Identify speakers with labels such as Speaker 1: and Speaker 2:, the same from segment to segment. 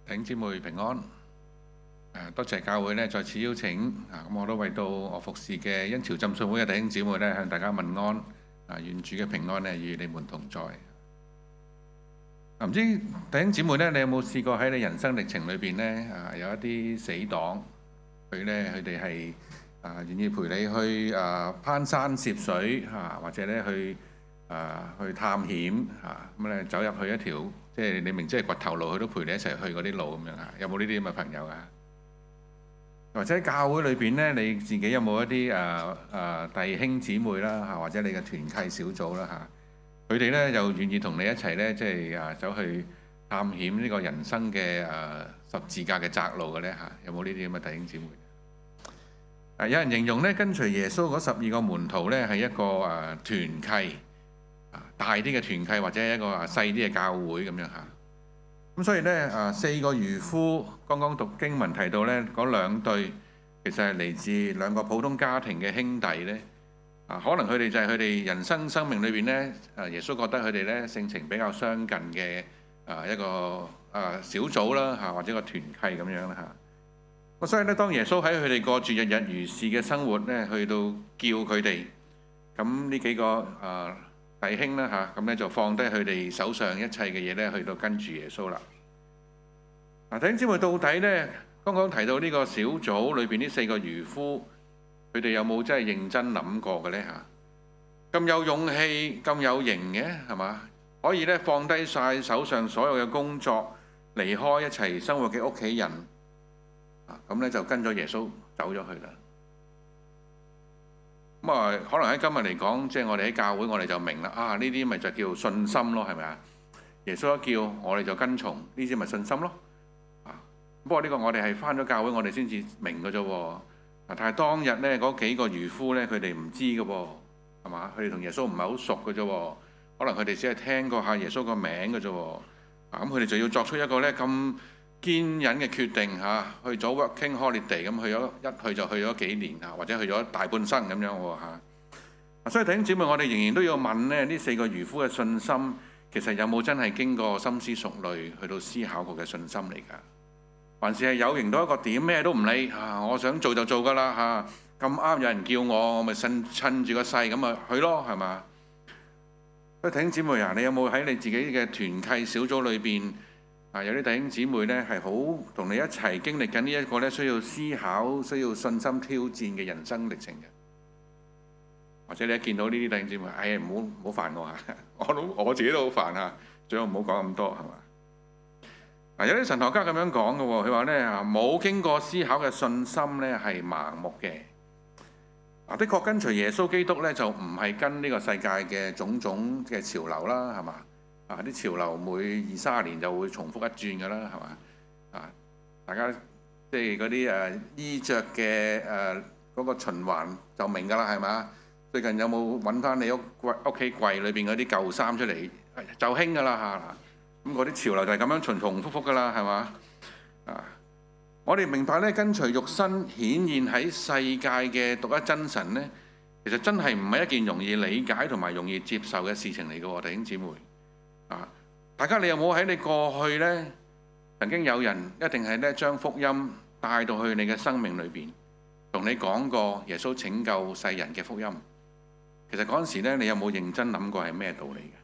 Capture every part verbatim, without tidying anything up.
Speaker 1: 弟兄姊妹平安。誒，多謝教會咧再次邀請啊！咁我都為到我服侍嘅恩潮浸信會嘅弟兄姊妹咧向大家問安啊！願主嘅平安咧與你們同在。唔知弟兄姊妹咧，你有冇試過喺你人生歷程裏邊咧啊，有一啲死黨，佢咧佢哋係啊願意陪你去啊攀山涉水嚇，或者咧去啊去探險嚇，咁咧走入去一條即係你明知係掘頭路，佢都陪你一齊去嗰啲路咁樣嚇。有冇呢啲咁嘅朋友啊？或者喺教會裏邊咧，你自己有冇一啲誒誒弟兄姊妹啦嚇，或者你嘅團契小組啦嚇，佢哋咧又願意同你一齊咧，即係啊走去探險呢個人生嘅誒十字架嘅窄路嘅咧嚇？有冇呢啲咁嘅弟兄姊妹？誒有人形容咧，跟隨耶穌嗰十二個門徒咧係一個誒團契啊，大啲嘅團契或者係一個啊細啲嘅教會咁樣嚇。咁所以咧，啊四個漁夫剛剛讀經文提到咧，嗰兩對其實係嚟自兩個普通家庭嘅兄弟咧。啊，可能佢哋就係佢哋人生生命裏邊咧，啊耶穌覺得佢哋咧性情比較相近嘅啊一個啊小組啦嚇，或者個團契咁樣啦嚇。咁所以咧，當耶穌喺佢哋過住日日如是嘅生活咧，去到叫佢哋，咁呢幾個啊弟兄啦嚇，咁咧就放低佢哋手上一切嘅嘢咧，去到跟住耶穌啦。嗱，弟兄姊妹，到底咧，剛剛提到呢個小組裏邊呢四個漁夫，佢哋有冇真係認真諗過嘅咧嚇？咁有勇氣、咁有型嘅係嘛？可以咧放低晒手上所有嘅工作，離開一齊生活嘅屋企人，啊咁咧就跟咗耶穌走咗去啦。咁啊，可能喺今日嚟講，即係我哋喺教會，我哋就明啦。啊，呢啲咪就叫信心咯，係咪啊？耶穌一叫，我哋就跟從，呢啲咪信心咯。啊，不過呢個我哋係返咗教會，我哋先至明嘅啫喎。啊，但係當日咧嗰幾個漁夫咧，佢哋唔知嘅喎，係嘛？佢哋同耶穌唔係好熟嘅啫喎，可能佢哋只係聽過下耶穌個名嘅啫喎。啊，咁佢哋就要作出一個咧咁堅忍嘅決定嚇，去咗 working holiday 咁，去咗一去就去咗幾年啊，或者去咗大半生咁樣喎嚇。所以弟兄姊妹，我哋仍然都要問咧，呢四個漁夫嘅信心其實有冇真係經過深思熟慮去到思考過嘅信心嚟㗎？還是係有型到一個點咩都唔理啊？我想做就做㗎啦嚇，咁啱有人叫我，我咪趁趁住個勢咁咪去咯，係嘛？所以弟兄姊妹啊，你有冇喺你自己嘅團契小組裏邊？啊！有啲弟兄姊妹咧係好同你一齊經歷緊呢一個咧需要思考、需要信心挑戰嘅人生歷程嘅，或者你一見到呢啲弟兄姊妹，哎呀唔好唔好煩我嚇，我都我自己都好煩啊，最好唔好講咁多係嘛？啊！有啲神學家咁樣講嘅喎，佢話咧啊，冇經過思考嘅信心咧係盲目嘅。啊，的確跟隨耶穌基督咧就唔係跟呢個世界嘅種種嘅潮流啦，係嘛？啊！啲潮流每二三十年就會重複一轉㗎啦，係嘛？啊！大家即係嗰啲誒衣着嘅誒嗰個循環就明㗎啦，係嘛？最近有冇揾翻你屋櫃屋企櫃裏邊嗰啲舊衫出嚟？就興㗎啦嚇！咁嗰啲潮流就係咁樣重重複複㗎啦，係嘛？啊！我哋明白咧，跟隨肉身顯現喺世界嘅獨一真神咧，其實真係唔係一件容易理解同埋容易接受嘅事情嚟㗎喎，弟兄姊妹。啊！大家你有冇喺你過去呢？曾經有人一定係咧將福音帶到去你嘅生命裏邊，同你講過耶穌拯救世人嘅福音。其實嗰陣時咧，你有冇認真諗過係咩道理嘅？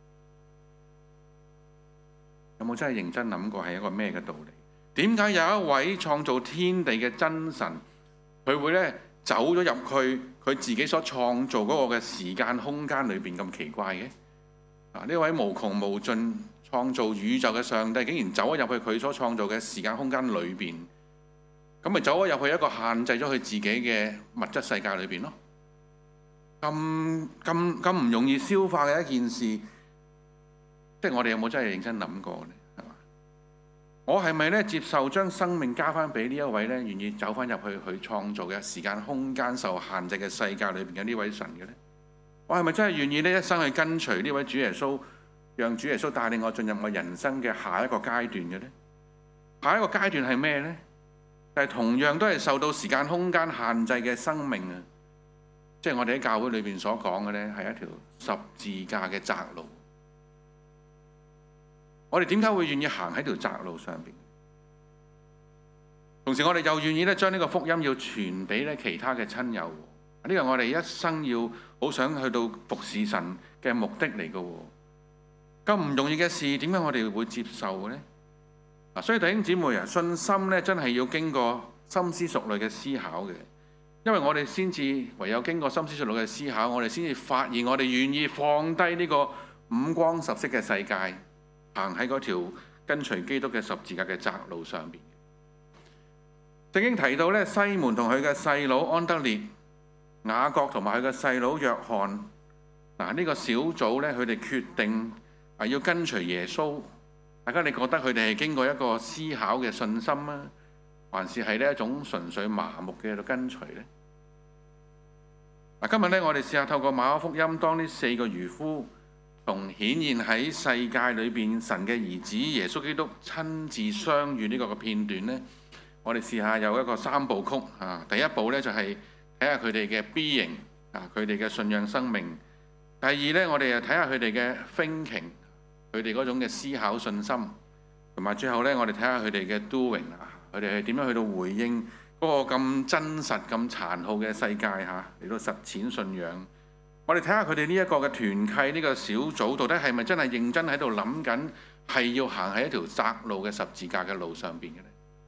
Speaker 1: 有冇真係認真諗過係一個咩嘅道理？點解有一位創造天地嘅真神，佢會咧走咗入去佢自己所創造嗰個嘅時間空間裏邊咁奇怪嘅？啊！呢位無窮無盡創造宇宙嘅上帝，竟然走咗入去佢所創造嘅時間空間裏邊，咁咪走咗入去一個限制咗佢自己嘅物質世界裏邊咯？咁咁咁唔容易消化嘅一件事，即係我哋有冇真係認真諗過呢？係嘛？我係咪咧接受將生命交翻俾呢一位咧願意走翻入去佢創造嘅時間空間受限制嘅世界裏邊嘅呢位神嘅咧？我係咪真係願意呢一生去跟隨呢位主耶穌，讓主耶穌帶領我進入我人生嘅下一個階段嘅呢？下一個階段係咩呢？但係同樣都係受到時間空間限制嘅生命啊！即係我哋喺教會裏邊所講嘅呢，係一條十字架嘅窄路。我哋點解會願意行喺條窄路上邊？ 同時我哋又願意咧將呢個福音要傳俾咧其他嘅親友。呢個我哋一生要好想去到服侍神嘅目的嚟嘅。咁唔容易嘅事，點解我哋會接受嘅呢？嗱，所以弟兄姊妹啊，信心咧真係要經過深思熟慮嘅思考嘅，因為我哋先至唯有經過深思熟慮嘅思考，我哋先至發現我哋願意放低呢個五光十色嘅世界，行喺嗰條跟隨基督嘅十字架嘅窄路上邊。聖經提到咧，西門同佢嘅細佬安德烈、雅各同埋佢嘅細佬約翰，嗱、這、呢個小組咧，佢哋決定啊要跟隨耶穌。大家你覺得佢哋係經過一個思考嘅信心啊，還是係呢一種純粹麻木嘅跟隨呢？嗱，今日咧我哋試下透過馬可福音，當呢四個漁夫同顯現喺世界裏邊神嘅兒子耶穌基督親自相遇呢個嘅片段呢，我哋試下有一個三部曲啊。第一步呢，就係睇下佢哋嘅 B 型啊，佢哋嘅信仰生命。第二呢，我哋又睇下佢哋嘅 thinking，佢哋嗰種嘅思考信心。同埋最後呢，我哋睇下佢哋嘅 doing 啊，佢哋係點樣去到回應嗰個咁真實、咁殘酷嘅世界嚇，嚟到實踐信仰。我哋睇下佢哋呢一個嘅團契，呢個小組到底係咪真係認真喺度諗緊，係要行喺一條窄路嘅十字架嘅路上邊嘅呢？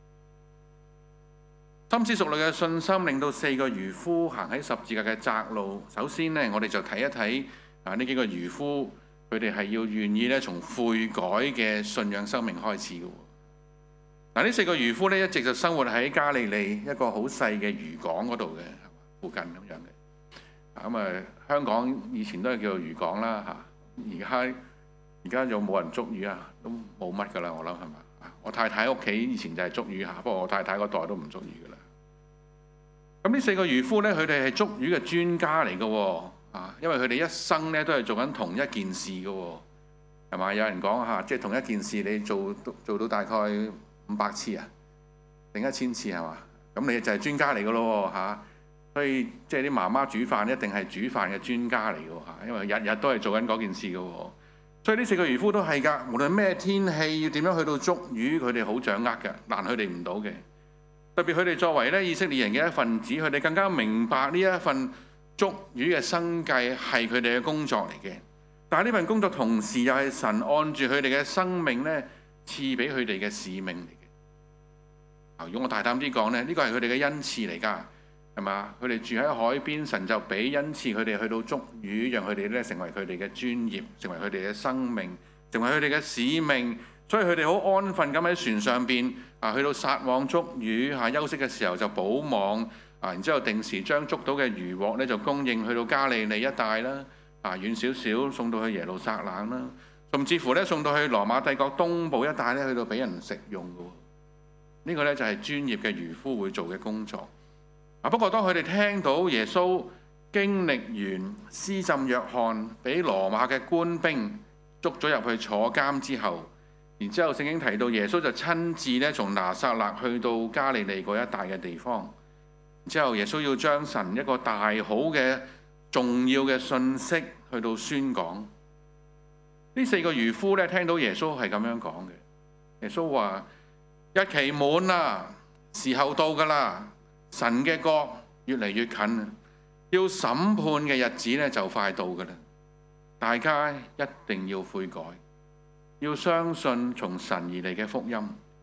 Speaker 1: 深思熟慮嘅信心令到四個漁夫行喺十字架嘅窄路。首先呢，我哋就睇一睇啊呢幾個漁夫，佢哋係要願意咧從悔改嘅信仰生命開始嘅。嗱，呢四個漁夫咧一直就生活喺加利利一個好細嘅漁港嗰度嘅附近咁樣嘅。咁啊，香港以前都係叫做漁港啦嚇，而家而家有冇人捉魚啊？都冇乜噶啦，我諗係嘛？我太太屋企以前就係捉魚嚇，不過我太太嗰代都唔捉魚噶啦。咁呢四個漁夫咧，佢哋係捉魚嘅專家嚟嘅喎，啊，因為佢哋一生咧都係做緊同一件事嘅喎，係嘛？有人講嚇，即係同一件事你做做到大概五百次啊，定一千次係嘛？咁你就係專家嚟嘅咯嚇。所以即係啲媽媽煮飯一定係煮飯嘅專家嚟嘅喎，因為日日都係做緊嗰件事嘅喎。所以呢四個漁夫都係㗎，無論咩天氣要點樣去到捉魚，佢哋好掌握嘅，難佢哋唔到嘅。特別佢哋作為咧以色列人嘅一份子，佢哋更加明白呢一份捉魚嘅生計係佢哋嘅工作嚟嘅。但係呢份工作同時又係神按住佢哋嘅生命咧賜俾佢哋嘅使命嚟嘅。如果我大膽啲講咧，呢個係佢哋嘅恩賜嚟㗎。係嘛？佢哋住喺海邊，神就俾恩賜佢哋去到捉魚，讓佢哋咧成為佢哋嘅專業，成為佢哋嘅生命，成為佢哋嘅使命。所以佢哋好安分咁喺船上邊啊，去到撒網捉魚嚇，休息嘅時候就補網啊，然之後定時將捉到嘅魚獲咧就供應去到加利利一帶啦，啊遠少少送到去耶路撒冷啦，甚至乎咧送到去羅馬帝國東部一帶咧，去到俾人食用嘅。呢、這個咧就係專業嘅漁夫會做嘅工作。不過，當佢哋聽到耶穌經歷完施浸約翰，俾羅馬嘅官兵捉咗入去坐監之後，然之後聖經提到耶穌就親自咧從拿撒勒去到加利利嗰一帶嘅地方。之後耶穌要將神一個大好嘅重要嘅信息去到宣講。呢四個漁夫咧聽到耶穌係咁樣講嘅，耶穌話：日期滿啦，時候到㗎啦。神嘅國越嚟越近，要審判嘅日子咧就快到㗎啦！大家一定要悔改，要相信從神而嚟嘅福音。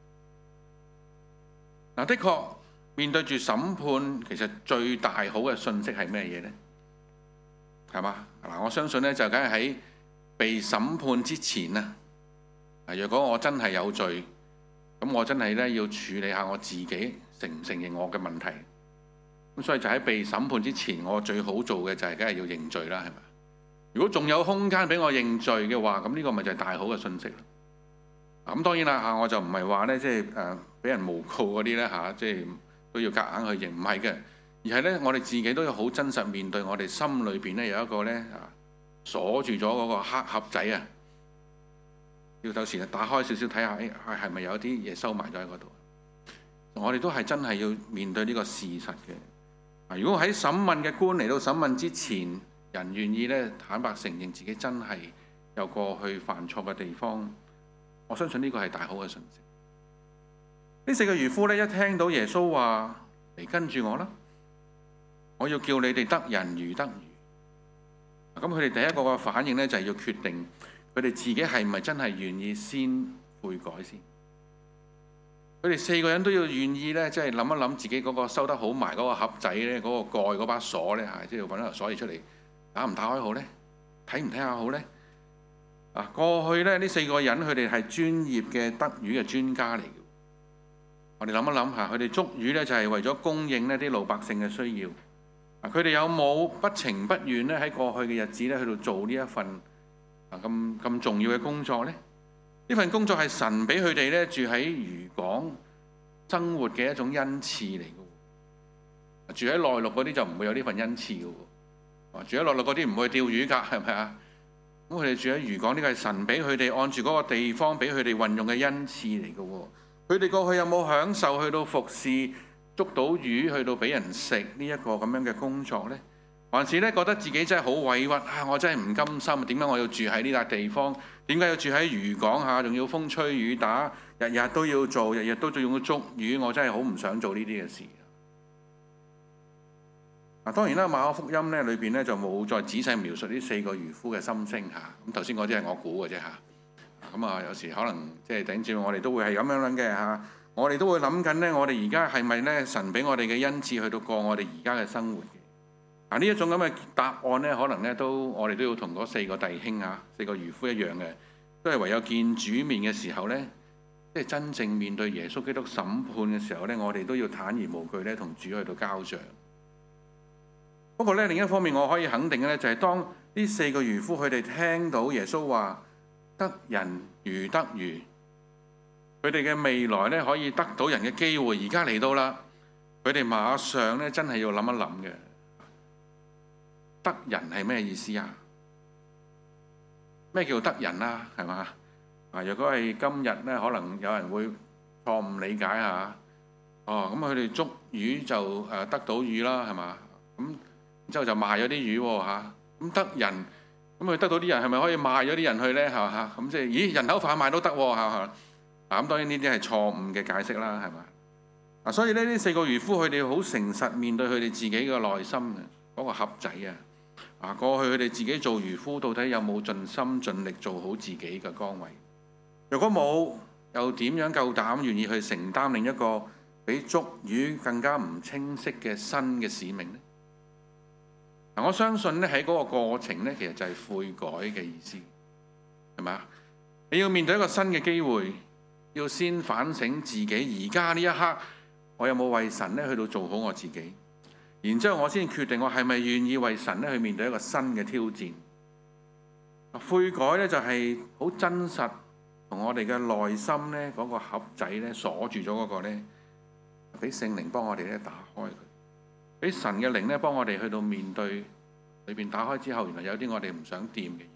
Speaker 1: 嗱，的確面對住審判，其實最大好嘅信息係咩嘢呢？係嘛？嗱，我相信咧就梗係喺被審判之前啊！若果我真係有罪，咁我真係咧要處理下我自己。承唔承認我嘅問題？咁所以就喺被審判之前，我最好做嘅就係梗係要認罪啦，係咪？如果仲有空間俾我認罪嘅話，咁呢個咪就係大好嘅信息咯。咁當然啦嚇，我就唔係話咧，即係誒俾人誣告嗰啲咧嚇，即係都要夾硬去認，唔係嘅，而係咧我哋自己都要好真實面對我哋心裏邊咧有一個咧啊鎖住咗嗰個黑盒仔啊，要有時打開少少睇下，誒係咪有啲嘢收埋咗喺嗰度？我哋都係真係要面對呢個事實嘅。如果喺審問嘅官嚟到審問之前，人願意咧坦白承認自己真係有過去犯錯嘅地方，我相信呢個係大好嘅信息。 呢四個漁夫咧一聽到耶穌話嚟跟住我啦，我要叫你哋得人如得魚。咁佢哋第一個嘅反應咧就係要決定佢哋自己係咪真係願意先悔改先。佢哋四個人都要願意咧，即係諗一諗自己嗰個收得好埋嗰個盒仔咧，嗰個蓋嗰把鎖咧嚇，即係要揾一條鎖匙出嚟，打唔打開好咧？睇唔睇下好咧？啊，過去咧呢四個人佢哋係專業嘅得魚嘅專家嚟嘅。我哋諗一諗下，佢哋捉魚咧就係為咗供應呢啲老百姓嘅需要。啊，佢哋有冇不情不願咧喺過去嘅日子咧去到做呢一份啊咁咁重要嘅工作咧？呢份工作係神俾佢哋咧住喺漁港生活嘅一種恩賜嚟嘅。住喺內陸嗰啲就唔會有呢份恩賜嘅喎。住喺內陸嗰啲唔會釣魚㗎，係咪啊？咁佢哋住喺漁港，呢個係神俾佢哋按住嗰個地方俾佢哋運用嘅恩賜嚟嘅喎。佢哋過去有冇享受去到服侍捉到魚去到俾人食呢一個咁樣嘅工作呢？還是咧覺得自己真係好委屈啊！我真係唔甘心，點解我要住喺呢笪地方？點解要住喺漁港下，仲要風吹雨打，日日都要做，日日都仲要捉魚？我真係好唔想做呢啲嘅事。嗱，當然啦，馬可福音咧裏邊咧就冇再仔細描述呢四個漁夫嘅心聲嚇。咁頭先嗰啲係我估嘅啫嚇。咁啊，有時可能即係頂住我哋都會係咁樣諗嘅嚇。我哋都會諗緊咧，我哋而家係咪咧神俾我哋嘅恩賜去到過我哋而家嘅生活嘅？嗱，呢一種咁嘅答案咧，可能咧都我哋都要同嗰四個弟兄啊、四個漁夫一樣嘅，都係唯有見主面嘅時候咧，即係真正面對耶穌基督審判嘅時候咧，我哋都要坦然無懼咧同主去到交賬。不過咧，另一方面我可以肯定嘅咧，就係當呢四個漁夫佢哋聽到耶穌話得人如得魚，佢哋嘅未來咧可以得到人嘅機會，而家嚟到啦，佢哋馬上咧真係要諗一諗嘅。得人係咩意思啊？咩叫得人啊？係嘛？啊，如果係今日咧，可能有人會錯誤理解下。哦，咁佢哋捉魚就誒得到魚啦，係嘛？咁然之後就賣咗啲魚喎嚇。咁得人，咁佢得到啲人係咪可以賣咗啲人去咧？係嘛？咁即係咦人口販賣都得喎嚇嚇。嗱，咁當然呢啲係錯誤嘅解釋啦，係嘛？啊，所以呢呢四個漁夫佢哋好誠實面對佢哋自己嘅內心嘅嗰個盒仔啊。啊！過去佢哋自己做漁夫，到底有冇盡心盡力做好自己嘅崗位？如果冇，又點樣夠膽願意去承擔另一個比捉魚更加唔清晰嘅新嘅使命呢？嗱，我相信咧喺嗰個過程咧，其實就係悔改嘅意思，係咪啊？你要面對一個新嘅機會，要先反省自己而家呢一刻，我有冇為神咧去到做好我自己？然之後我先決定我係咪願意為神咧去面對一個新嘅挑戰。悔改咧就係好真實，同我哋嘅內心咧嗰個盒仔咧鎖住咗嗰個咧，俾聖靈幫我哋咧打開佢，俾神嘅靈咧幫我哋去到面對裏邊打開之後，原來有啲我哋唔想掂嘅嘢。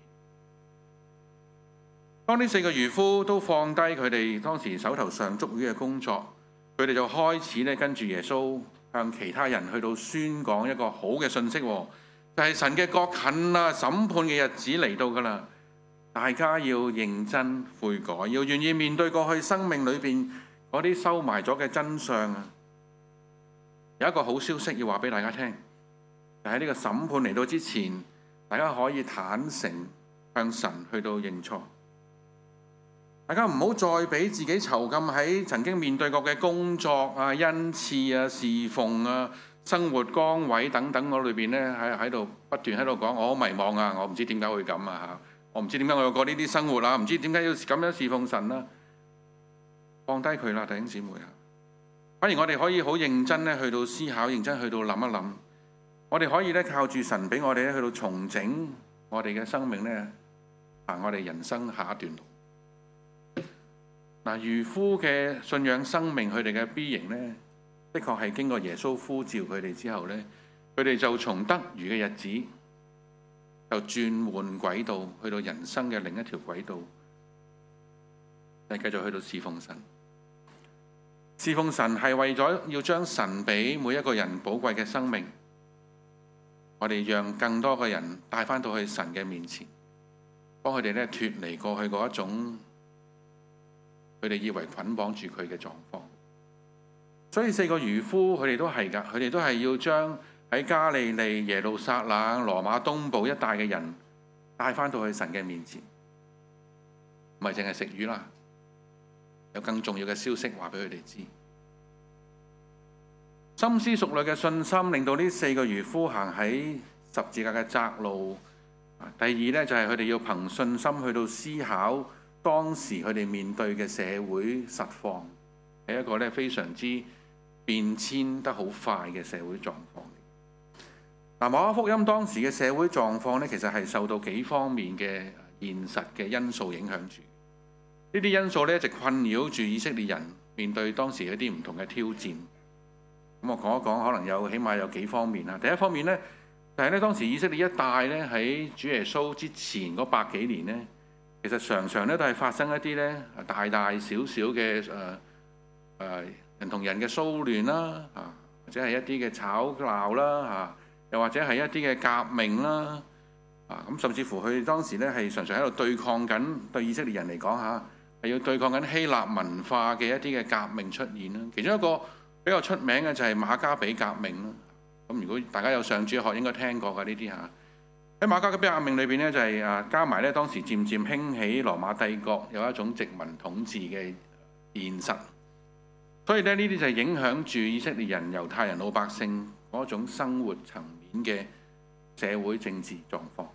Speaker 1: 當呢四個漁夫都放低佢哋當時手頭上捉魚嘅工作，佢哋就開始咧跟住耶穌向其他人去到宣講一個好嘅信息，就係神嘅國近啦，審判嘅日子嚟到噶啦，大家要認真悔改，要願意面對過去生命裏邊嗰啲收埋咗嘅真相啊！有一個好消息要話俾大家聽，就喺呢個審判嚟到之前，大家可以坦誠向神去到認錯。大家唔好再俾自己囚禁喺曾經面對過嘅工作啊、恩賜啊、侍奉啊、生活崗位等等嗰裏邊咧，喺喺度不斷喺度講，我好迷茫啊，我唔知點解會咁啊嚇，我唔知點解我要過呢啲生活啊，唔知點解要咁樣侍奉神啊，放低佢啦，弟兄姊妹啊！反而我哋可以好認真咧去到思考，認真去到諗一諗，我哋可以咧靠住神俾我哋咧去到重整我哋嘅生命咧，行我哋人生下一段路。嗱，漁夫嘅信仰生命，佢哋嘅 B 型呢，的確係經過耶穌呼召佢哋之後呢，佢哋就從得魚嘅日子，就轉換軌道，去到人生嘅另一條軌道，係繼續去到侍奉神。侍奉神係為咗要將神俾每一個人寶貴嘅生命，我哋讓更多嘅人帶返到去神嘅面前，幫佢哋咧脫離過去嗰一種佢哋以為捆綁住佢嘅狀況。 所以四個漁夫佢哋都係㗎，佢哋都係要將喺加利利、耶路撒冷、羅馬東部一帶嘅人帶翻到去神嘅面前，唔係淨係食魚啦，有更重要嘅消息話俾佢哋知。深思熟慮嘅信心令到呢四個漁夫行喺十字架嘅窄路。第二呢，就係佢哋要憑信心去到思考當時佢哋面對嘅社會實況，係一個咧非常之變遷得好快嘅社會狀況。嗱，馬可福音當時嘅社會狀況咧，其實係受到幾方面嘅現實嘅因素影響住。呢啲因素咧一直困擾住以色列人面對當時一啲唔同嘅挑戰。咁我講一講，可能有起碼有幾方面啦。第一方面咧，就係咧當時以色列一帶咧喺主耶穌之前嗰百幾年咧，其實常常咧都係發生一啲咧大大小小嘅誒誒人同人嘅騷亂啦，啊或者係一啲嘅吵鬧啦，嚇又或者係一啲嘅革命啦，啊咁甚至乎佢當時咧係常常喺度對抗緊，對以色列人嚟講嚇係要對抗緊希臘文化嘅一啲嘅革命出現啦。其中一個比較出名嘅就係馬加比革命啦。咁如果大家有上主學應該聽過嘅呢啲嚇。喺馬加比革命裏邊咧就係啊加埋咧當時漸漸興起羅馬帝國有一種殖民統治嘅現實。所以咧，呢啲就係影響住以色列人、猶太人、老百姓嗰種生活層面嘅社會政治狀況，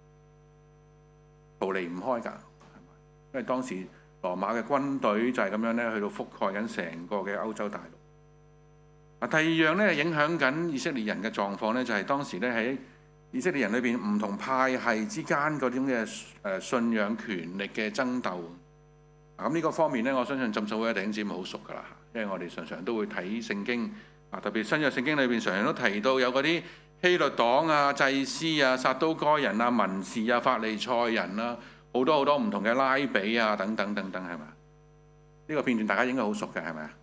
Speaker 1: 逃離唔開㗎，係咪？因為當時羅馬嘅軍隊就係咁樣咧，去到覆蓋緊成個嘅歐洲大陸。啊，第二樣咧影響緊以色列人嘅狀況咧，就係當時咧喺以色列人裏邊唔同派系之間嗰種嘅誒信仰權力嘅爭鬥。咁呢個方面咧，我相信浸信會嘅弟兄姊妹好熟㗎啦。因為我哋常常都會睇聖經啊，特別新約聖經裏邊常常都提到有嗰啲希律黨啊、祭司啊、撒都該人啊、文士啊、法利賽人啊，好多好多唔同嘅拉比啊等等等等，係咪？呢、這個片段大家應該好熟嘅，係咪啊？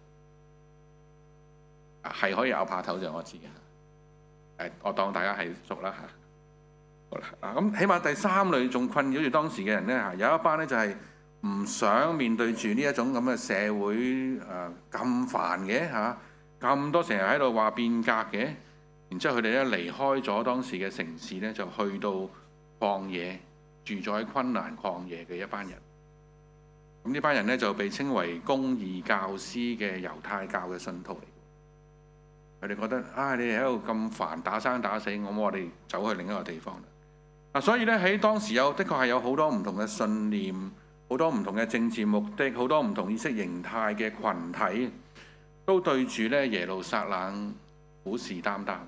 Speaker 1: 係可以咬怕頭就我知嘅，誒，我當大家係熟啦嚇。好啦，啊咁起碼第三類仲困擾住當時嘅人咧嚇，有一班咧就係、是。唔想面對住呢一種咁嘅社會誒咁煩嘅嚇，咁多成日喺度話變革嘅，然之後佢哋咧離開咗當時嘅城市咧，就去到曠野住咗喺昆蘭曠野嘅一班人。咁呢班人咧就被稱為公義教師嘅猶太教嘅信徒嚟。佢哋覺得啊，你哋喺度咁煩打生打死，我我哋走去另一個地方啦。嗱，所以咧喺當時有的確係有好多唔同嘅信念。好多唔同嘅政治目的，好多唔同意識形態嘅群體，都對住咧耶路撒冷虎視眈眈。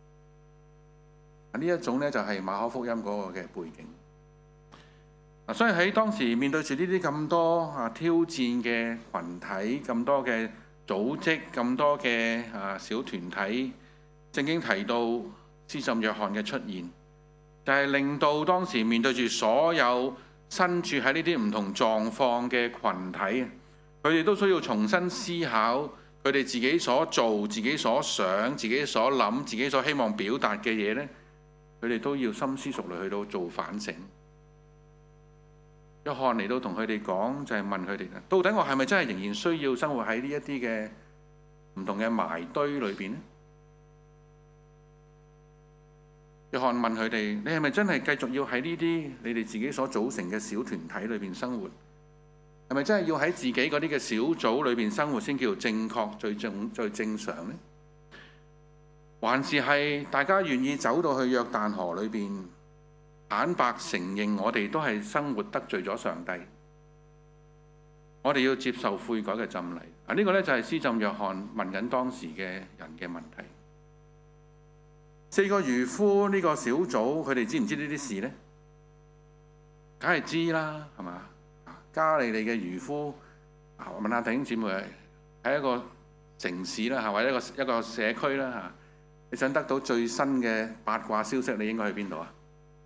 Speaker 1: 呢一種咧就係馬可福音嗰個嘅背景。所以喺當時面對住呢啲咁多啊挑戰嘅群體，咁多嘅組織，咁多嘅啊小團體，聖經提到施浸約翰嘅出現，就係令到當時面對住所有身處喺呢啲唔同狀況嘅群體，佢哋都需要重新思考佢哋自己所做、自己所想、自己所諗、自己所希望表達嘅嘢呢，佢哋都要深思熟慮去到做反省。約翰嚟到同佢哋講，就係問佢哋到底我係咪真係仍然需要生活喺呢一啲嘅唔同嘅埋堆裏邊呢？約翰問佢哋：你係咪真係繼續要喺呢啲你哋自己所組成嘅小團體裏邊生活？係咪真係要喺自己嗰啲嘅小組裏邊生活先叫做正確、最正、最正常呢？還是係大家願意走到去約旦河裏邊，坦白承認我哋都係生活得罪咗上帝，我哋要接受悔改嘅浸禮？啊，呢個呢，就係施浸約翰問緊當時嘅人嘅問題。四個漁夫呢個小組，佢哋知唔知呢啲事呢？梗係知啦，係嘛？加利利嘅漁夫，問下弟兄姊妹，喺一個城市啦，或者一個一個社區啦嚇，你想得到最新嘅八卦消息，你應該去邊度啊？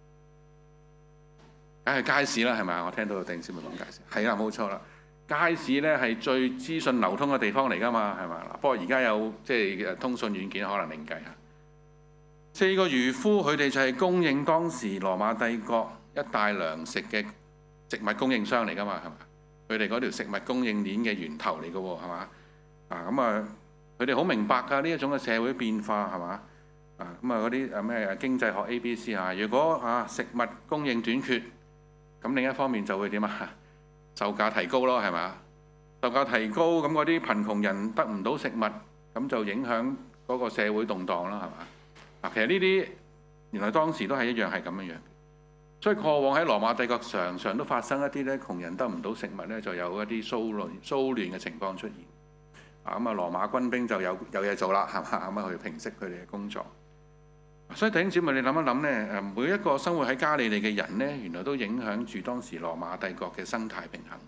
Speaker 1: 梗係街市啦，係咪啊？我聽到弟兄姊妹講街市，係啦，冇錯啦。街市咧係最資訊流通嘅地方嚟㗎嘛，係嘛？不過而家有即係通訊軟件，可能另計嚇。四個漁夫佢哋就係供應當時羅馬帝國一帶糧食嘅植物供應商嚟㗎嘛，係嘛？佢哋嗰條食物供應鏈嘅源頭嚟㗎喎，係嘛？啊咁啊， 佢哋好明白㗎呢一種嘅社會變化係嘛？啊咁啊嗰啲誒咩經濟學 A B C 啊，如果啊食物供應短缺，咁另一方面就會點啊？售價提高咯係嘛？售價提高，咁嗰啲貧窮人得唔到食物，咁就影響嗰個社會動盪啦係嘛？啊其實呢啲原來當時都係一樣係咁樣樣。所以過往喺羅馬帝國常常都發生一啲咧窮人得唔到食物咧，就有一啲騷亂騷亂嘅情況出現。啊咁啊，羅馬軍兵就有有嘢做啦，係嘛？咁啊去平息佢哋嘅工作。所以弟兄姊妹，你諗一諗咧，誒每一個生活喺加利利嘅人咧，原來都影響住當時羅馬帝國嘅生態平衡。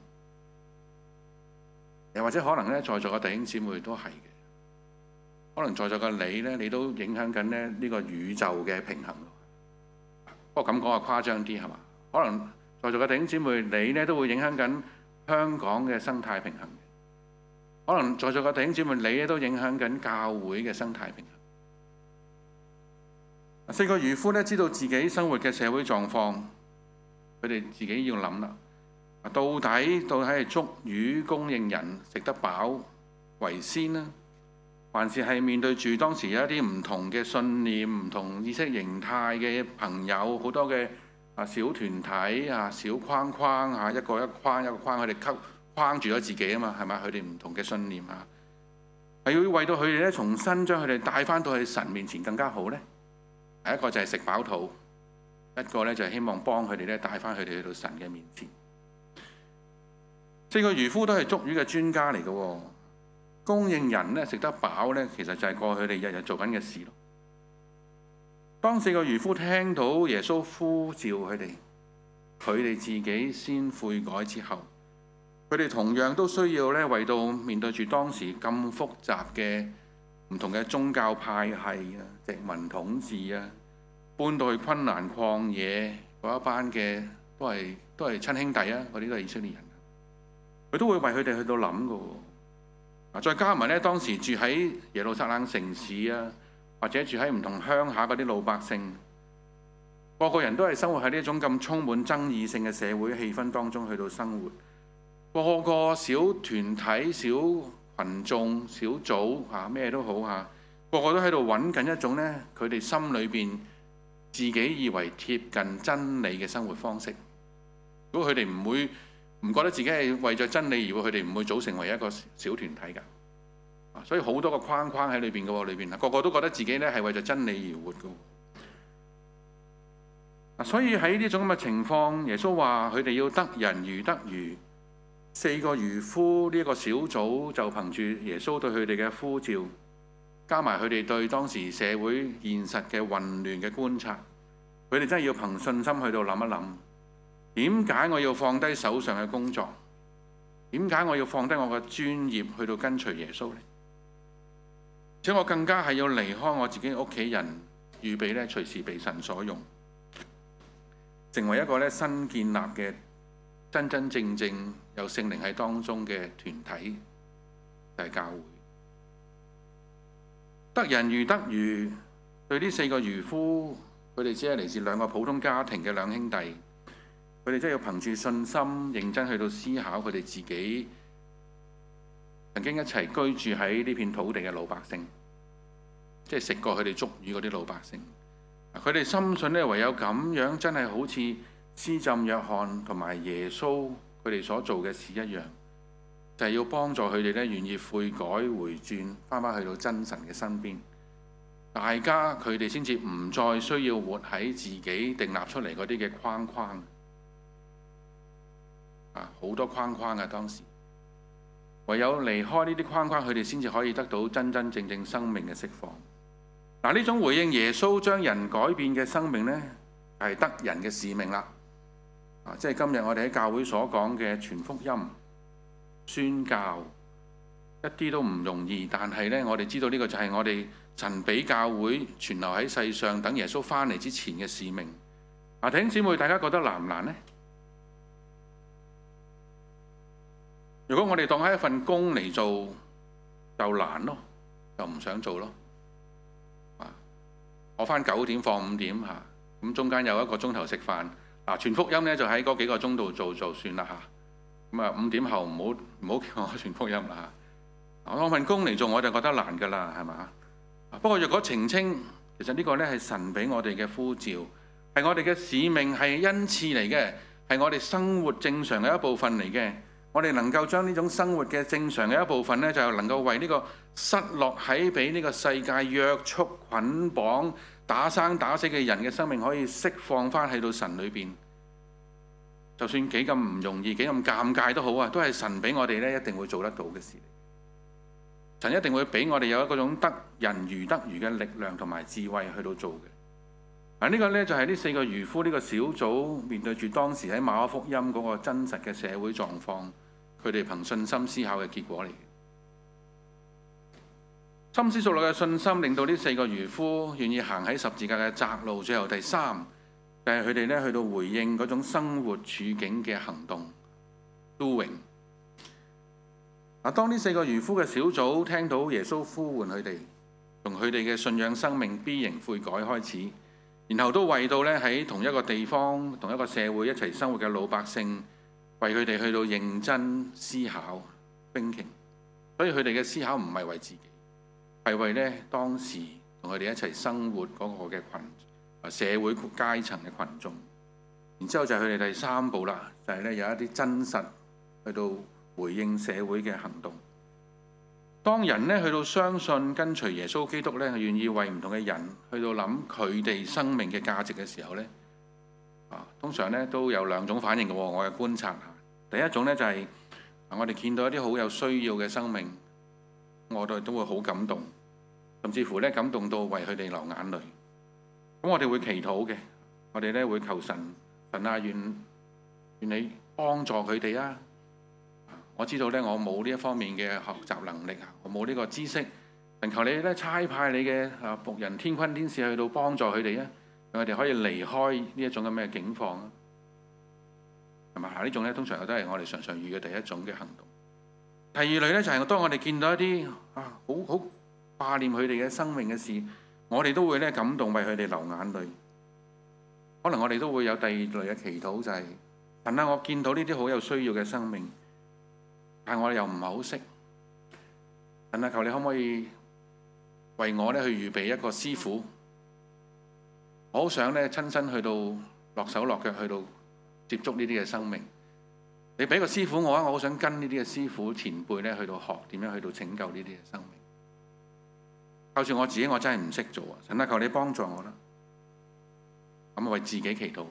Speaker 1: 又或者可能咧，在座嘅弟兄姊妹都係嘅，可能在座嘅你咧，你都影響緊咧呢個宇宙嘅平衡。不過咁講啊，誇張啲係嘛？可能在座嘅弟兄姊妹，你咧都會影響緊香港嘅生態平衡。可能在座嘅弟兄姊妹，你咧都影響緊教會嘅生態平衡。四個漁夫咧知道自己生活嘅社會狀況，佢哋自己要諗啦。到底到底係捉魚供應人食得飽為先呢？還是係面對住當時有一啲唔同嘅信念、唔同意識形態嘅朋友，好多嘅啊小團體啊、小框框啊，一個一框一個框，佢哋溝框住咗自己啊嘛，係咪？佢哋唔同嘅信念啊，係要為到佢哋咧重新將佢哋帶翻到去神面前更加好咧。第一個就係食飽肚，一個咧就係希望幫佢哋咧帶翻佢哋去到神嘅面前。四個漁夫都係捉魚嘅專家嚟嘅喎。供應人咧食得飽咧，其實就係過去佢哋日日做緊嘅事咯。當四個漁夫聽到耶穌呼召佢哋，佢哋自己先悔改之後，佢哋同樣都需要咧為到面對住當時咁複雜嘅唔同嘅宗教派系啊、殖民統治啊，搬到去昆蘭曠野嗰一班嘅都係都係親兄弟啊，嗰啲都係以色列人，佢都會為佢哋去到諗嘅。再加埋咧，當時住喺耶路撒冷城市啊，或者住喺唔同鄉下嗰啲老百姓，個個人都係生活喺呢一種咁充滿爭議性嘅社會氣氛當中去到生活。個個小團體、小群眾、小組嚇咩都好嚇，個個都喺度揾緊一種咧，佢哋心裏邊自己以為貼近真理嘅生活方式。如果佢哋唔會唔覺得自己係為咗真理而活，佢哋唔會組成為一個小團體㗎。所以好多個框框喺裏邊嘅喎，裏邊啊個個都覺得自己咧係為咗真理而活嘅。所以喺呢種咁嘅情況，耶穌話佢哋要得人如得魚。四個漁夫呢一個小組就憑住耶穌對佢哋嘅呼召，加埋佢哋對當時社會現實嘅混亂嘅觀察，佢哋真係要憑信心去到諗一諗。點解我要放低手上嘅工作？點解我要放低我嘅專業去到跟隨耶穌呢？而且我更加係要離開我自己屋企人，預備咧隨時被神所用，成為一個咧新建立嘅真真正正有聖靈喺當中嘅團體，就係教會。得人如得魚，對呢四個漁夫，佢哋只係嚟自兩個普通家庭嘅兩兄弟。佢哋真係要憑住信心，認真去到思考佢哋自己曾經一齊居住喺呢片土地嘅老百姓，即係食過佢哋捉魚嗰啲老百姓。佢哋深信咧，唯有咁樣真係好似施浸約翰同埋耶穌佢哋所做嘅事一樣，就係要幫助佢哋咧願意悔改回轉，翻返去到真神嘅身邊。大家佢哋先至唔再需要活喺自己訂立出嚟嗰啲嘅框框。啊，好多框框啊！當時唯有離開呢啲框框，佢哋先至可以得到真真正正生命嘅釋放。嗱、啊，呢種回應耶穌將人改變嘅生命呢，係得人嘅使命啦。啊，即係今日我哋喺教會所講嘅傳福音、宣教，一啲都唔容易。但係呢，我哋知道呢個就係我哋神俾教會存留喺世上，等耶穌翻嚟之前嘅使命。啊，弟兄姊妹，大家覺得難唔難呢？如果我哋當係一份工嚟做，就難咯，就唔想做咯。啊，我返九點放五點嚇，咁中間有一個鐘頭食飯。嗱，傳福音咧就喺嗰幾個鐘度做就算啦嚇。咁啊，五點後唔好唔好叫我傳福音啦嚇。 我份工嚟做我就覺得難㗎啦，係嘛？不過若果澄清，其實呢個呢係神俾我哋嘅呼召，係我哋嘅使命，係恩賜嚟嘅，係我哋生活正常嘅一部分嚟嘅。我哋能夠將呢種生活嘅正常嘅一部分呢，就能夠為呢個失落喺俾呢個世界約束捆綁打生打死嘅人嘅生命，可以釋放翻去到神裏邊。就算幾咁唔容易，幾咁尷尬都好啊，都係神俾我哋呢，一定會做得到嘅事。神一定會俾我哋有一嗰種得人如得魚嘅力量同埋智慧去到做嘅。啊，呢個呢，就係呢四個漁夫呢個小組面對住當時喺馬可福音嗰個真實嘅社會狀況，佢哋憑信心思考嘅結果嚟嘅。深思熟慮嘅信心令到呢四個漁夫願意行喺十字架嘅窄路。最後第三，就係佢哋呢去到回應嗰種生活處境嘅行動 doing。當呢四個漁夫嘅小組聽到耶穌呼喚佢哋，從佢哋嘅信仰生命 B 型悔改開始，然後都為到咧喺同一個地方、同一個社會一齊生活嘅老百姓，為佢哋去到認真思考 thinking。所以佢哋嘅思考唔係為自己，係為咧當時同佢哋一齊生活嗰個嘅群社會階層嘅群眾。然之後就係佢哋第三步啦，就係咧有一啲真實去到回應社會嘅行動。當人咧去到相信跟隨耶穌基督咧，願意為唔同嘅人去到諗佢哋生命嘅價值嘅時候咧，啊，通常咧都有兩種反應嘅。我嘅觀察，第一種咧就係我哋見到一啲好有需要嘅生命，我哋都會好感動，甚至乎咧感動到為佢哋流眼淚。咁我哋會祈禱嘅，我哋咧會求神，神啊，願願你幫助佢哋啊！我知道咧，我冇呢一方面嘅學習能力啊，我冇呢個知識。神求你咧差派你嘅啊僕人天君天使去到幫助佢哋啊，讓佢哋可以離開呢一種咁嘅境況啊。係嘛？呢種咧通常都係我哋常常遇嘅第一種嘅行動。第二類咧就係當我哋見到一啲啊好好掛念佢哋嘅生命嘅事，我哋都會咧感動為佢哋流眼淚。可能我哋都會有第二類嘅祈禱，就係神啊，我見到呢啲好有需要嘅生命，但係我哋又唔係好識。神啊，求你可唔可以為我咧去預備一個師傅？我好想咧親身去到落手落腳去到接觸呢啲嘅生命。你俾個師傅我啊，我好想跟呢啲嘅師傅前輩咧去到學點樣去到拯救呢啲嘅生命。就算我自己我真係唔識做啊！神啊，求你幫助我啦。咁為自己祈禱。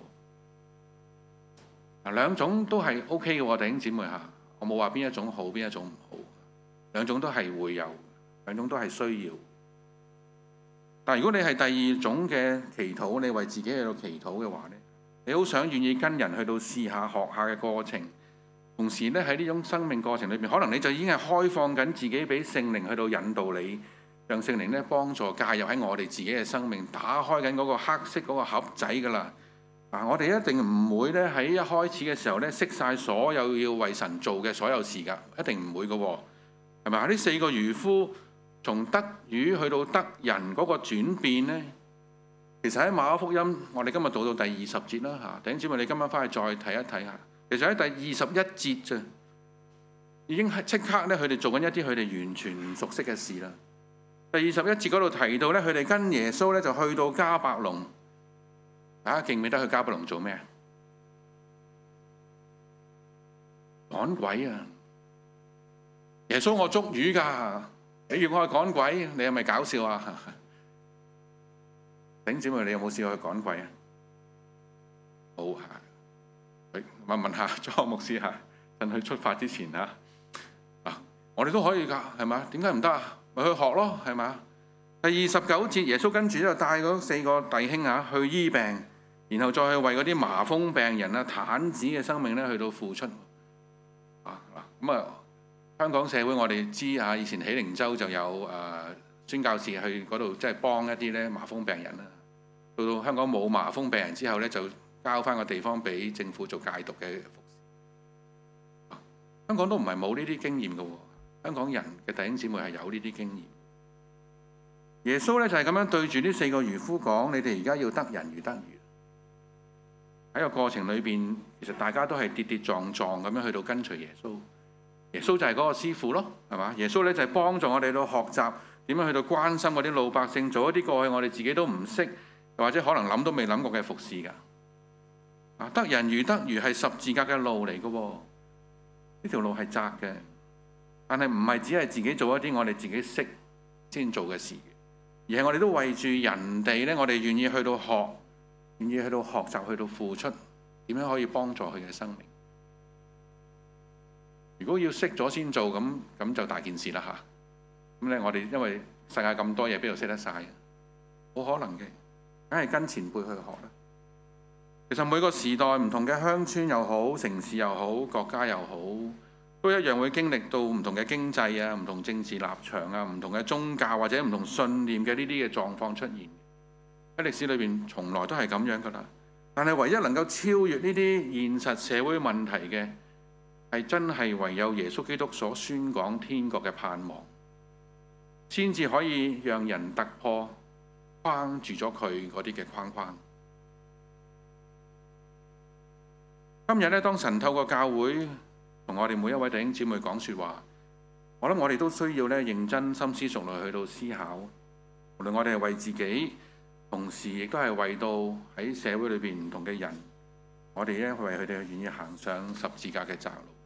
Speaker 1: 嗱，兩種都係 O K 嘅喎，弟兄姊妹嚇。我冇話邊一種好，邊一種唔好。兩種都係會有，兩種都係需要。但係如果你係第二種嘅祈禱，你為自己喺度祈禱嘅話咧，你好想願意跟人去到試下學下嘅過程，同時咧喺呢種生命過程裏邊，可能你就已經係開放緊自己俾聖靈去到引導你，讓聖靈咧幫助介入喺我哋自己嘅生命，打開緊嗰個黑色嗰個盒仔㗎啦。啊，我哋一定唔會咧喺一開始嘅時候咧識晒所有要為神做嘅所有事㗎，一定唔會㗎喎，係咪？呢四個漁夫從得魚去到得人嗰個轉變咧，其實喺馬可福音，我哋今日讀到第二十節啦嚇，弟兄姊妹你今晚翻去再睇一睇下，其實喺第二十一節啫，已經係即刻咧佢哋做緊一啲佢哋完全唔熟悉嘅事啦。第二十一節嗰度提到咧，佢哋跟耶穌咧就去到迦百農。大家記唔記得去迦百農做咩啊？趕鬼啊！耶穌，我捉魚㗎，你要我去趕鬼，你係咪搞笑啊？弟兄姊妹，你有冇試過去趕鬼啊？好嚇，問問下莊牧師嚇，趁佢出發之前嚇，啊，我哋都可以㗎，係嘛？點解唔得啊？咪去學咯，係嘛？第二十九節，耶穌跟住就帶嗰四個弟兄啊去醫病，然後再去為嗰啲麻風病人啊、癱子嘅生命咧去到付出。啊嗱，咁啊，香港社會我哋知啊，以前喜靈洲就有誒、呃、宣教士去嗰度，即係幫一啲咧麻風病人啦。到到香港冇麻風病人之後咧，就交翻個地方俾政府做戒毒嘅服侍。啊，香港都唔係冇呢啲經驗嘅喎。香港人嘅弟兄姊妹係有呢啲經驗。耶穌咧就係咁樣對住呢四個漁夫講：你哋而家要得人如得魚。喺個過程裏邊，其實大家都係跌跌撞撞咁樣去到跟隨耶穌。 耶穌就係嗰個師傅咯，係嘛？耶穌咧就係幫助我哋到學習點樣去到關心嗰啲老百姓，做一啲過去我哋自己都唔識，或者可能諗都未諗過嘅服侍㗎。啊，得人如得魚係十字架嘅路嚟嘅喎，呢條路係窄嘅，但係唔係只係自己做一啲我哋自己識先做嘅事，而係我哋都為住人哋咧，我哋願意去到學，願意去到學習，去到付出，點樣可以幫助佢嘅生命。如果要識咗先做，咁咁就大件事啦嚇。咁咧，我哋因為世界咁多嘢，邊度識得晒？冇可能嘅，梗係跟前輩去學啦。其實每個時代唔同嘅鄉村又好，城市又好，國家又好，都一樣會經歷到唔同嘅經濟啊、唔同政治立場啊、唔同嘅宗教或者唔同信念嘅呢啲嘅狀況出現。喺歷史裏邊，從來都係咁樣噶啦。但係唯一能夠超越呢啲現實社會問題嘅，係真係唯有耶穌基督所宣講天國嘅盼望，先至可以讓人突破框住咗佢嗰啲嘅框框。今日咧，當神透過教會同我哋每一位弟兄姊妹講説話，我諗我哋都需要咧認真深思熟慮去到思考。無論我哋係為自己，同時亦都係為到喺社會裏邊唔同嘅人，我哋咧為佢哋願意行上十字架嘅窄路。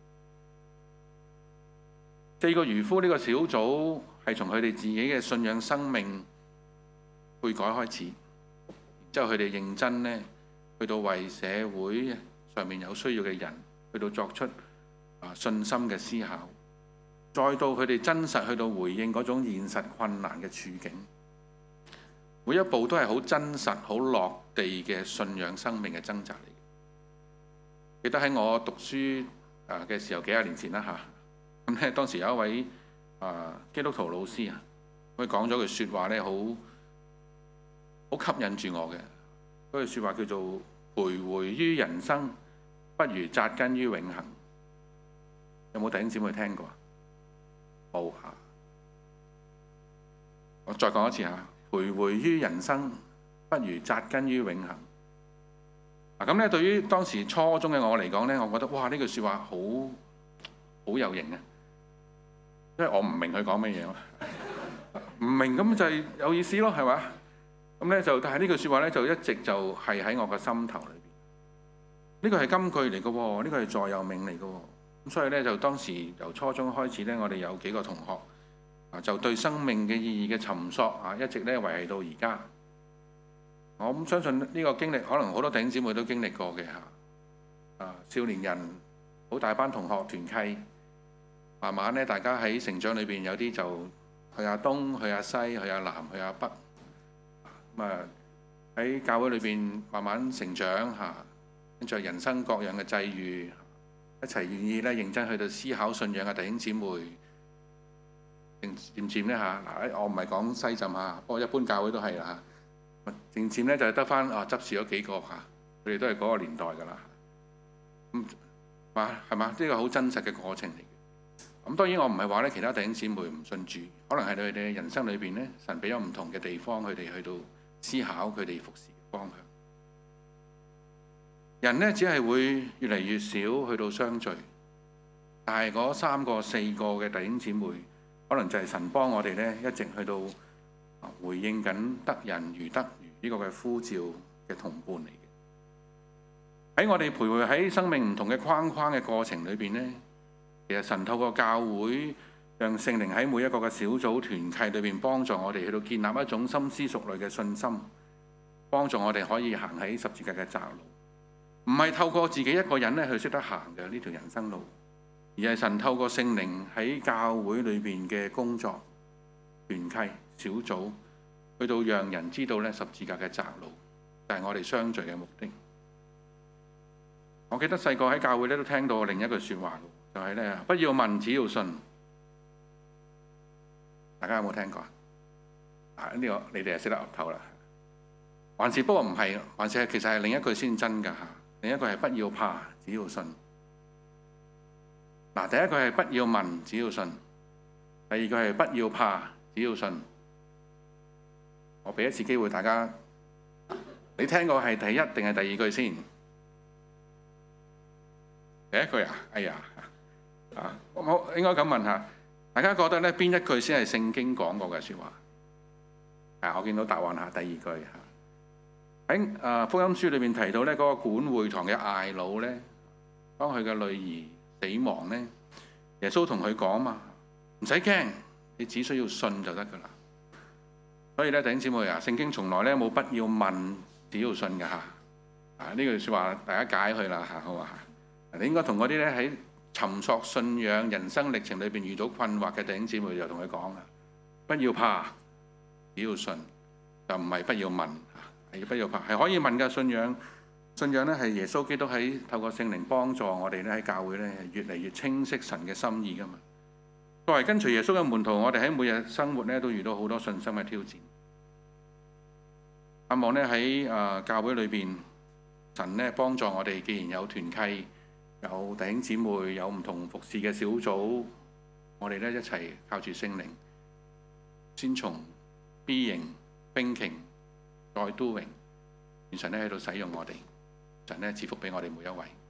Speaker 1: 四個漁夫呢個小組係從佢哋自己嘅信仰生命悔改開始，之後佢哋認真咧去到為社會上面有需要嘅人去到作出啊信心嘅思考，再到佢哋真實去到回應嗰種現實困難嘅處境，每一步都係好真實、好落地嘅信仰生命嘅掙扎嚟嘅。記得喺我讀書啊嘅時候，幾廿年前啦嚇。咁咧，當時有一位啊基督徒老師啊，佢講咗句説話咧，好好吸引住我嘅。嗰句説話叫做徘徊於人生，不如紮根於永恆。有冇弟兄姊妹聽過啊？冇嚇。我再講一次嚇，徘徊於人生，不如紮根於永恆。嗱咁咧，對於當時初中嘅我嚟講咧，我覺得哇，呢句説話好好有型啊！因為我唔明佢講乜嘢嘛，唔明咁就係有意思咯，係嘛？咁咧就，但係呢句説話咧就一直就係喺我個心頭裏邊。呢個係金句嚟嘅喎，呢個係座右銘嚟嘅喎。咁所以咧就當時由初中開始咧，我哋有幾個同學啊，就對生命嘅意義嘅尋索啊，一直咧維係到而家。我咁相信呢個經歷，可能好多弟兄姊妹都經歷過嘅嚇。啊，少年人好大班同學團契。慢慢咧，大家喺成長裏邊有啲就去下東、去下西、去下南、去下北。咁啊喺教會裏邊慢慢成長嚇，跟住人生各樣嘅際遇，一齊願意咧認真去到思考信仰嘅弟兄姊妹，漸漸咧嚇嗱，我唔係講西浸嚇，不過一般教會都係啦嚇。漸漸咧就得翻啊執事咗幾個嚇，佢哋都係嗰個年代㗎啦。咁嘛係嘛？呢個好真實嘅過程嚟。咁當然我唔係話咧其他弟兄姊妹唔信主，可能係佢哋人生裏邊咧，神俾咗唔同嘅地方，佢哋去到思考佢哋服侍嘅方向。人咧只係會越嚟越少去到相聚，但係嗰三個四個嘅弟兄姊妹，可能就係神幫我哋咧一直去到回應緊得人如得魚呢個嘅呼召嘅同伴嚟嘅。喺我哋徘徊喺生命唔同嘅框框嘅過程裏邊咧。其實神透過教會，讓聖靈喺每一個嘅小組團契裏邊幫助我哋去到建立一種深思熟慮嘅信心，幫助我哋可以行喺十字架嘅窄路。唔係透過自己一個人咧去識得行嘅呢條人生路，而係神透過聖靈喺教會裏邊嘅工作、團契、小組，去到讓人知道咧十字架嘅窄路，就係我哋相聚嘅目的。我記得細個喺教會咧都聽到另一句説話。就係咧，不要問，只要信。大家有冇聽過啊？啊，呢個你哋係識得噏頭啦。還是不過唔係，還是係其實係另一句先真㗎嚇。另一句係不要怕，只要信。嗱，第一句係不要問，只要信。第二句係不要怕，只要信。我俾一次機會大家，你聽過係第一定係第二句先？第一句啊？哎呀！啊！ 我應該咁問下，大家覺得咧邊一句先係聖經講過嘅説話？啊，我見到答案嚇，第二句嚇喺啊福音書裏邊提到咧，嗰個管會堂嘅睚魯咧，當佢嘅女兒死亡咧，耶穌同佢講嘛，唔使驚，你只需要信就得噶啦。所以咧，弟兄姊妹啊，聖經從來咧冇不要問，只要信嘅嚇。啊，呢句説話大家解去啦嚇，好啊嚇。你應該同嗰啲咧喺尋索信仰人生歷程裏邊遇到困惑嘅弟兄姊妹就同佢講啊，不要怕，只要信，就唔係不要問，係不要怕，係可以問嘅信仰。信仰咧係耶穌基督喺透過聖靈幫助我哋咧喺教會咧越嚟越清晰神嘅心意噶嘛。作為跟隨耶穌嘅門徒，我哋喺每日生活咧都遇到好多信心嘅挑戰。盼望咧喺啊教會裏邊，神咧幫助我哋，既然有團契、有弟兄姊妹、有唔同服侍嘅小組，我哋咧一齊靠住聖靈，先從 B 型、兵型再 Do 型，願神咧喺度使用我哋。神咧賜福俾我哋每一位。